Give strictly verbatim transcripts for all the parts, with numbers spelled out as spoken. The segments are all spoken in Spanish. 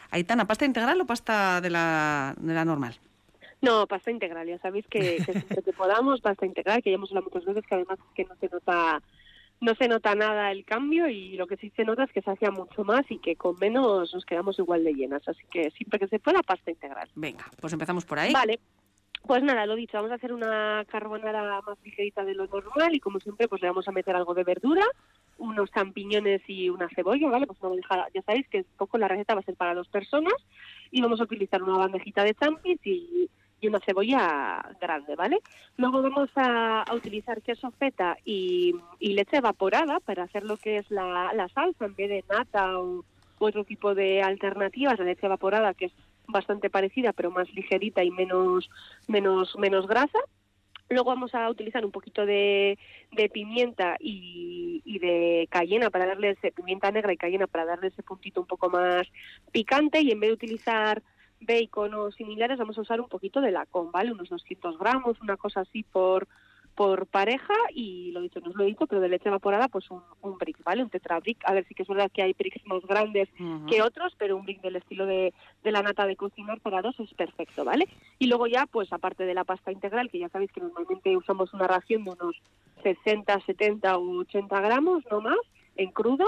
Aitana, ¿pasta integral o pasta de la, de la normal? No, pasta integral, ya sabéis que, que siempre que podamos, pasta integral, que ya hemos hablado muchas veces, que además es que no se nota no se nota nada el cambio y lo que sí se nota es que se hacía mucho más y que con menos nos quedamos igual de llenas, así que siempre que se pueda, pasta integral. Venga, pues empezamos por ahí. Vale, pues nada, lo dicho, vamos a hacer una carbonara más ligerita de lo normal y como siempre pues le vamos a meter algo de verdura, unos champiñones y una cebolla, ¿vale? Pues una bandeja, ya sabéis que un poco la receta va a ser para dos personas y vamos a utilizar una bandejita de champis y y una cebolla grande, ¿vale? Luego vamos a, a utilizar queso feta y, y leche evaporada para hacer lo que es la, la salsa en vez de nata o otro tipo de alternativas. La leche evaporada, que es bastante parecida pero más ligerita y menos menos menos grasa. Luego vamos a utilizar un poquito de, de pimienta y, y de cayena para darle ese, pimienta negra y cayena para darle ese puntito un poco más picante, y en vez de utilizar bacon o similares vamos a usar un poquito de lacón, ¿vale? Unos doscientos gramos, una cosa así por por pareja, y lo dicho, no os lo he dicho, pero de leche evaporada pues un, un brick, ¿vale? Un tetra brick. A ver, sí que es verdad que hay bricks más grandes uh-huh. que otros, pero un brick del estilo de, de la nata de cocinar para dos es perfecto, ¿vale? Y luego ya, pues aparte de la pasta integral, que ya sabéis que normalmente usamos una ración de unos sesenta, setenta o ochenta gramos, no más, en crudo,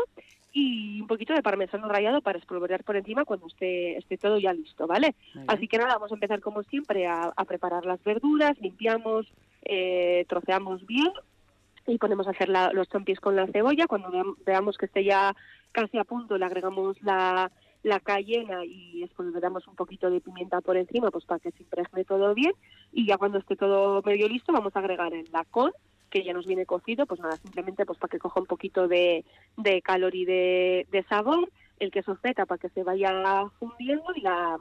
y un poquito de parmesano rallado para espolvorear por encima cuando esté esté todo ya listo, ¿vale? Así que nada, vamos a empezar como siempre a, a preparar las verduras, limpiamos, eh, troceamos bien y ponemos a hacer la, los champis con la cebolla. Cuando veamos, veamos que esté ya casi a punto, le agregamos la, la cayena y espolvoreamos un poquito de pimienta por encima, pues para que se impregne todo bien, y ya cuando esté todo medio listo vamos a agregar el lacón, que ya nos viene cocido, pues nada, simplemente pues para que coja un poquito de, de calor y de, de sabor, el queso feta para que se vaya fundiendo y la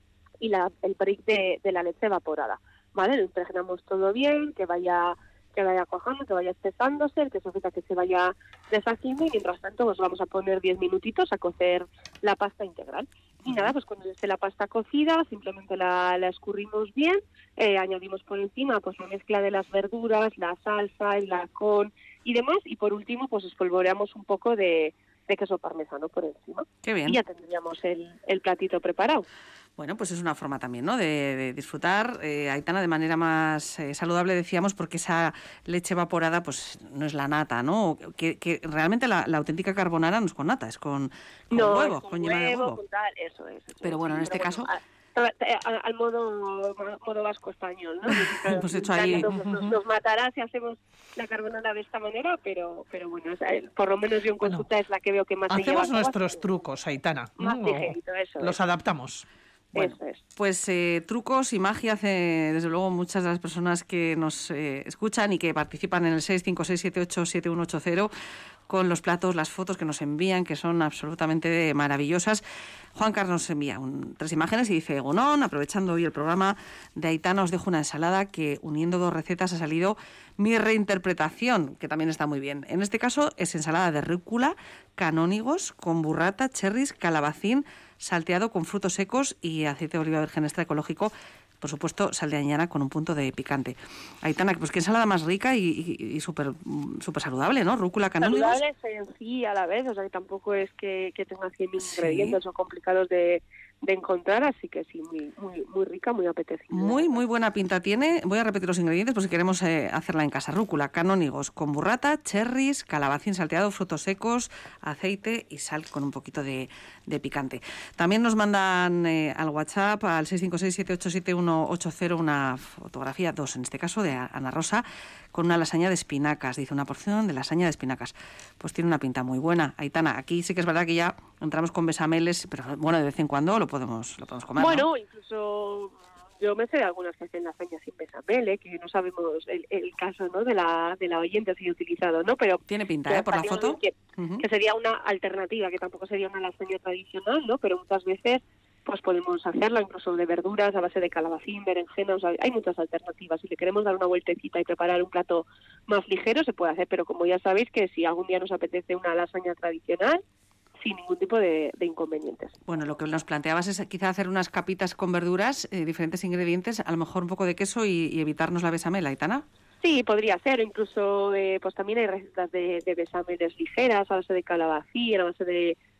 y la el brick de, de la leche evaporada, ¿vale? Lo impregnamos todo bien, que vaya que vaya cuajando, que vaya espesándose, el queso feta que se vaya deshaciendo, y mientras tanto pues vamos a poner diez minutitos a cocer la pasta integral. Y nada, pues cuando esté la pasta cocida, simplemente la, la escurrimos bien, eh, añadimos por encima pues la mezcla de las verduras, la salsa, el lacón y demás, y por último pues espolvoreamos un poco de, de queso parmesano por encima. Qué bien. Y ya tendríamos el, el platito preparado. Bueno, pues es una forma también, ¿no?, de, de disfrutar, eh, Aitana, de manera más eh, saludable, decíamos, porque esa leche evaporada pues no es la nata, ¿no? Que, que realmente la, la auténtica carbonara no es con nata, es con, con no, huevo, es con, con huevo, yema de huevo. Con tal, eso es. Eso pero bueno, es, en este pero caso... Bueno, al, al modo modo vasco español, ¿no? Hemos hecho ahí... Nos, nos, nos matará si hacemos la carbonara de esta manera, pero pero bueno, o sea, por lo menos yo en consulta bueno, es la que veo que más se lleva. Hacemos nuestros trucos, Aitana. Más ¿no? ligerito, eso Los es. adaptamos. Bueno, eso es. Pues eh, trucos y magia hace, desde luego, muchas de las personas que nos eh, escuchan y que participan en el seis cinco seis siete ocho siete uno ocho cero con los platos, las fotos que nos envían, que son absolutamente maravillosas. Juan Carlos nos envía un, tres imágenes y dice: Egunon, aprovechando hoy el programa de Aitana, os dejo una ensalada que, uniendo dos recetas, ha salido mi reinterpretación, que también está muy bien. En este caso es ensalada de rúcula, canónigos, con burrata, cherries, calabacín, salteado con frutos secos y aceite de oliva virgen extra ecológico, por supuesto, sal de añana con un punto de picante. Aitana, pues qué ensalada más rica y, y, y súper súper saludable, ¿no? Rúcula, canónigos. Saludable, sencilla a la vez, o sea que tampoco es que, que tenga cien mil sí. ingredientes o complicados de, de encontrar, así que sí, muy muy muy rica, muy apetecible. Muy, muy buena pinta tiene. Voy a repetir los ingredientes por si queremos eh, hacerla en casa. Rúcula, canónigos con burrata, cherries, calabacín salteado, frutos secos, aceite y sal con un poquito de, de picante. También nos mandan eh, al WhatsApp al seis cinco seis siete ocho siete uno ocho cero una fotografía, dos en este caso, de Ana Rosa, con una lasaña de espinacas. Dice, una porción de lasaña de espinacas. Pues tiene una pinta muy buena. Aitana, aquí sí que es verdad que ya entramos con besameles, pero bueno, de vez en cuando lo podemos, lo podemos comer, Bueno, ¿no? Incluso yo me sé de algunas que hacen lasaña sin bechamel, ¿eh? Que no sabemos el, el caso, ¿no?, de la de la oyente si utilizado, ¿no? Pero tiene pinta, ¿eh? Por la foto. Que, uh-huh. que sería una alternativa, que tampoco sería una lasaña tradicional, ¿no? Pero muchas veces pues podemos hacerla incluso de verduras a base de calabacín, berenjena, o sea, hay muchas alternativas. Si le queremos dar una vueltecita y preparar un plato más ligero, se puede hacer, pero como ya sabéis que si algún día nos apetece una lasaña tradicional, sin ningún tipo de, de inconvenientes. Bueno, lo que nos planteabas es quizá hacer unas capitas con verduras, eh, diferentes ingredientes, a lo mejor un poco de queso y, y evitarnos la bechamel, Aitana. Sí, podría ser, incluso eh, pues también hay recetas de, de bechameles ligeras a base de calabacín, a base de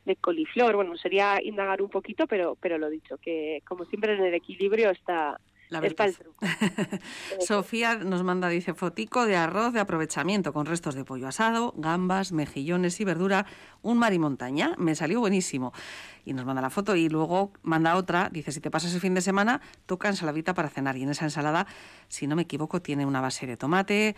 de coliflor. Bueno, sería indagar un poquito, pero pero lo dicho, que como siempre en el equilibrio está... Está el truco. Sofía nos manda, dice, fotico de arroz de aprovechamiento con restos de pollo asado, gambas, mejillones y verdura, un mar y montaña. Me salió buenísimo. Y nos manda la foto y luego manda otra. Dice, si te pasas el fin de semana, toca ensaladita para cenar. Y en esa ensalada, si no me equivoco, tiene una base de tomate,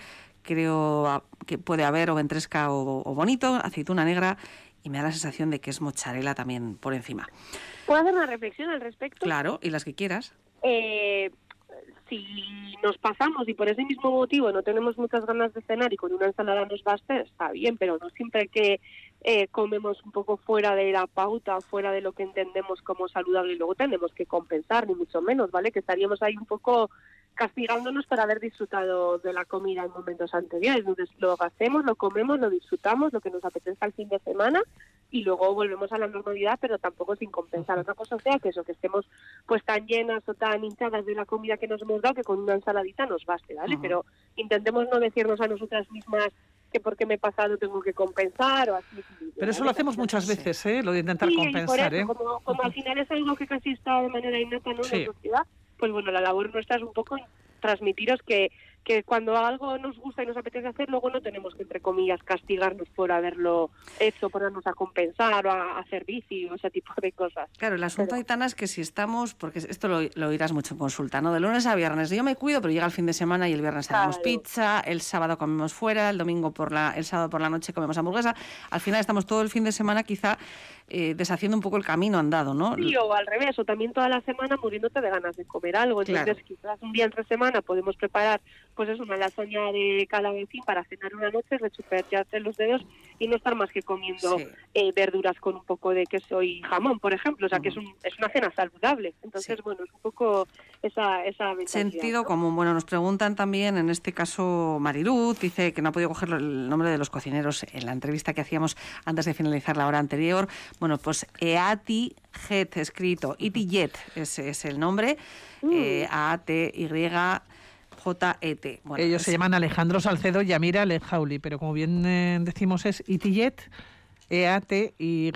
creo que puede haber o ventresca o, o bonito, aceituna negra, y me da la sensación de que es mozzarella también por encima. ¿Puedo hacer una reflexión al respecto? Claro, y las que quieras. Eh, si nos pasamos y por ese mismo motivo no tenemos muchas ganas de cenar y con una ensalada nos basta, está bien, pero no siempre que eh, comemos un poco fuera de la pauta, fuera de lo que entendemos como saludable, y luego tenemos que compensar, ni mucho menos, ¿vale? Que estaríamos ahí un poco castigándonos por haber disfrutado de la comida en momentos anteriores. Entonces lo hacemos, lo comemos, lo disfrutamos, lo que nos apetezca el fin de semana, y luego volvemos a la normalidad, pero tampoco sin compensar. Otra cosa sea que eso, que estemos pues tan llenas o tan hinchadas de la comida que nos hemos dado que con una ensaladita nos baste, ¿vale? Uh-huh. Pero intentemos no decirnos a nosotras mismas que porque me he pasado tengo que compensar o así. Pero ¿vale? Eso lo hacemos muchas veces, ¿eh? Lo de intentar sí, compensar, eso, ¿eh? Como, como al final es algo que casi está de manera innata, ¿no? Sí. En la sociedad, pues bueno, la labor nuestra es un poco transmitiros que que cuando algo nos gusta y nos apetece hacer, luego no tenemos que, entre comillas, castigarnos por haberlo hecho, ponernos a compensar o a hacer bici o ese tipo de cosas. Claro, el asunto, pero... Aitana, es que si estamos, porque esto lo, lo oirás mucho en consulta, ¿no? De lunes a viernes yo me cuido, pero llega el fin de semana y el viernes tenemos claro. pizza, el sábado comemos fuera, el domingo por la, el sábado por la noche comemos hamburguesa. Al final estamos todo el fin de semana quizá eh, deshaciendo un poco el camino andado, ¿no? Sí, o al revés, o también toda la semana muriéndote de ganas de comer algo. Entonces claro. quizás un día entre semana podemos preparar pues es una lasaña de calabacín para cenar una noche, rechupetearte los dedos y no estar más que comiendo sí. eh, verduras con un poco de queso y jamón, por ejemplo. O sea, uh-huh. que es, un, es una cena saludable. Entonces, sí. bueno, es un poco esa, esa mentalidad. Sentido ¿no? común. Bueno, nos preguntan también, en este caso, Mariluz, dice que no ha podido coger el nombre de los cocineros en la entrevista que hacíamos antes de finalizar la hora anterior. Bueno, pues Eati Jet, escrito, Iti Jet, ese es el nombre, mm. eh, A T Y J E T. Bueno, ellos pues... se llaman Alejandro Salcedo y Amira Lenjauli, pero como bien eh, decimos es Itillet, E A T Y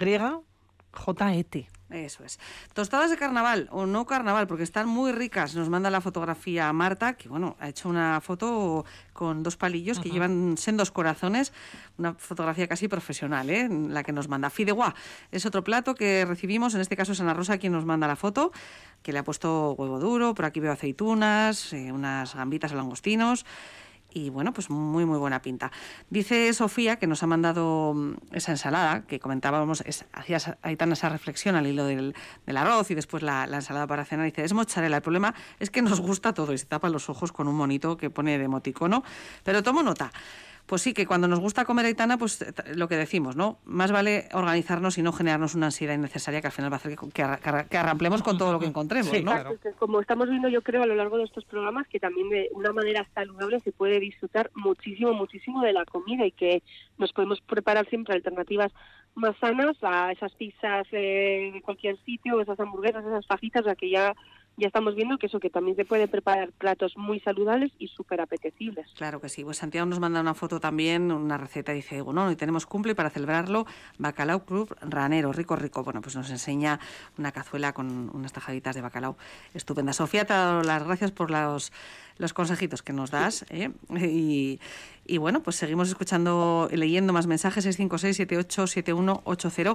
J E T. Eso es. Tostadas de carnaval o no carnaval, porque están muy ricas. Nos manda la fotografía Marta, que bueno, ha hecho una foto con dos palillos uh-huh. que llevan sendos corazones, una fotografía casi profesional, ¿eh? La que nos manda. Fideuá es otro plato que recibimos, en este caso es Ana Rosa quien nos manda la foto, que le ha puesto huevo duro, por aquí veo aceitunas, eh, unas gambitas o langostinos. Y bueno, pues muy, muy buena pinta. Dice Sofía, que nos ha mandado esa ensalada, que comentábamos, es, hacía Aitana esa reflexión al hilo del, del arroz y después la, la ensalada para cenar. Dice, es mozzarella. El problema es que nos gusta todo y se tapa los ojos con un monito que pone de emoticono. Pero tomo nota. Pues sí, que cuando nos gusta comer, Aitana, pues lo que decimos, ¿no? Más vale organizarnos y no generarnos una ansiedad innecesaria que al final va a hacer que, que, arra, que arramplemos con todo lo que encontremos, sí, ¿no? Claro. Como estamos viendo, yo creo, a lo largo de estos programas, que también de una manera saludable se puede disfrutar muchísimo, muchísimo de la comida y que nos podemos preparar siempre alternativas más sanas a esas pizzas eh, de cualquier sitio, esas hamburguesas, esas fajitas, o sea que ya... Ya estamos viendo que eso, que también se puede preparar platos muy saludables y súper apetecibles. Claro que sí. Pues Santiago nos manda una foto también, una receta, dice, bueno, hoy tenemos cumple y para celebrarlo, bacalao club ranero, rico, rico. Bueno, pues nos enseña una cazuela con unas tajaditas de bacalao estupenda. Sofía, te doy las gracias por los, los consejitos que nos das. ¿eh? Y, y bueno, pues seguimos escuchando, leyendo más mensajes, seis cinco seis, siete ocho siete uno ocho cero.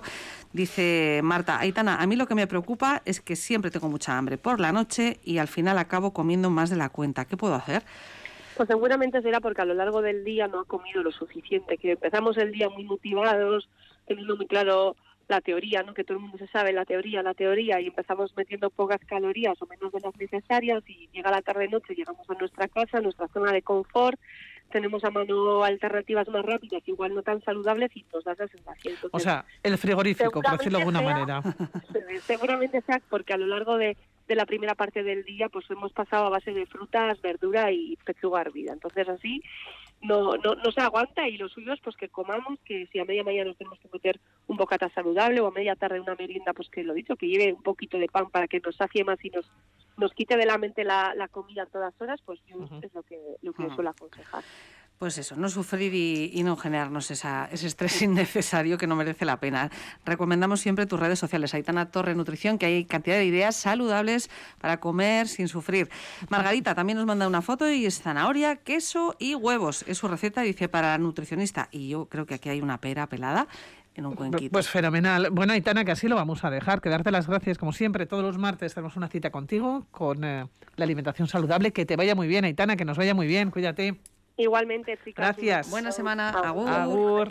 Dice Marta, Aitana, a mí lo que me preocupa es que siempre tengo mucha hambre por la noche y al final acabo comiendo más de la cuenta. ¿Qué puedo hacer? Pues seguramente será porque a lo largo del día no ha comido lo suficiente, que empezamos el día muy motivados, teniendo muy claro la teoría, ¿no? Que todo el mundo se sabe la teoría, la teoría, y empezamos metiendo pocas calorías o menos de las necesarias y llega la tarde-noche, llegamos a nuestra casa, a nuestra zona de confort, tenemos a mano alternativas más rápidas, igual no tan saludables, y nos da esa sensación. Entonces, o sea, el frigorífico, por decirlo de alguna sea, manera. Seguramente sea porque a lo largo de, de la primera parte del día pues hemos pasado a base de frutas, verdura y pechuga hervida. Entonces así no, no, no se aguanta, y lo suyo es pues que comamos, que si a media mañana nos tenemos que meter un bocata saludable o a media tarde una merienda, pues que lo dicho, que lleve un poquito de pan para que nos sacie más y nos nos quite de la mente la, la comida a todas horas, pues yo uh-huh. es lo que, lo que uh-huh. suelo aconsejar. Pues eso, no sufrir y, y no generarnos esa, ese estrés innecesario que no merece la pena. Recomendamos siempre tus redes sociales, Aitana Torre Nutrición, que hay cantidad de ideas saludables para comer sin sufrir. Margarita también nos manda una foto y es zanahoria, queso y huevos. Es su receta, dice, para nutricionista. Y yo creo que aquí hay una pera pelada en un cuenquito. Pues fenomenal. Bueno, Aitana, que así lo vamos a dejar. Que darte las gracias, como siempre, todos los martes tenemos una cita contigo con eh, la alimentación saludable. Que te vaya muy bien, Aitana, que nos vaya muy bien. Cuídate. Igualmente, chicas. Gracias. Buena semana. Agur. Agur.